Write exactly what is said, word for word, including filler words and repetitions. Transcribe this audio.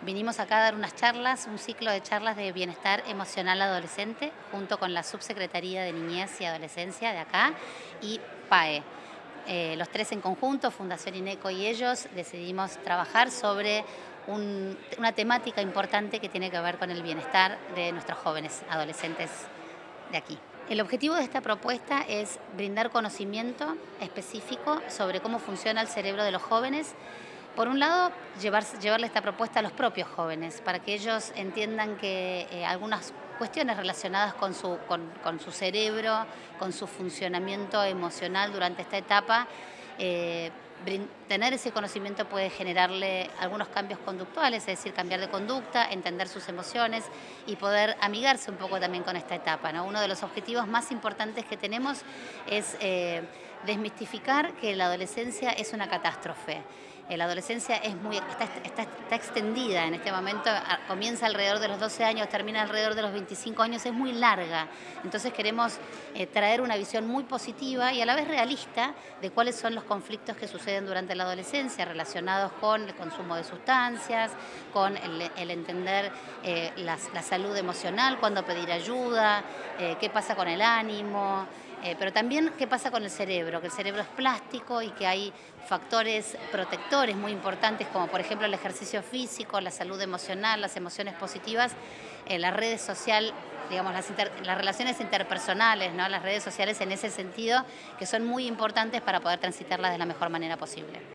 Vinimos acá a dar unas charlas, un ciclo de charlas de bienestar emocional adolescente, junto con la Subsecretaría de Niñez y Adolescencia de acá y PAE. Eh, los tres en conjunto, Fundación INECO y ellos, decidimos trabajar sobre un- una temática importante que tiene que ver con el bienestar de nuestros jóvenes adolescentes de aquí. El objetivo de esta propuesta es brindar conocimiento específico sobre cómo funciona el cerebro de los jóvenes. Por un lado, llevar, llevarle esta propuesta a los propios jóvenes, para que ellos entiendan que eh, algunas cuestiones relacionadas con su, con, con su cerebro, con su funcionamiento emocional durante esta etapa, eh, brin- tener ese conocimiento puede generarle algunos cambios conductuales, es decir, cambiar de conducta, entender sus emociones y poder amigarse un poco también con esta etapa, ¿no? Uno de los objetivos más importantes que tenemos es eh, desmistificar que la adolescencia es una catástrofe. Eh, La adolescencia es muy, está, está- está extendida en este momento, a- comienza alrededor de los doce años, termina alrededor de los veinticinco años, es muy larga. Entonces queremos eh, traer una visión muy positiva y a la vez realista de cuáles son los conflictos que suceden durante la adolescencia relacionados con el consumo de sustancias, con el, el entender eh, la, la salud emocional, cuándo pedir ayuda, eh, qué pasa con el ánimo. Eh, pero también qué pasa con el cerebro, que el cerebro es plástico y que hay factores protectores muy importantes, como por ejemplo el ejercicio físico, la salud emocional, las emociones positivas, eh, las redes sociales, digamos, las, inter, las relaciones interpersonales, ¿no? Las redes sociales en ese sentido, que son muy importantes para poder transitarlas de la mejor manera posible.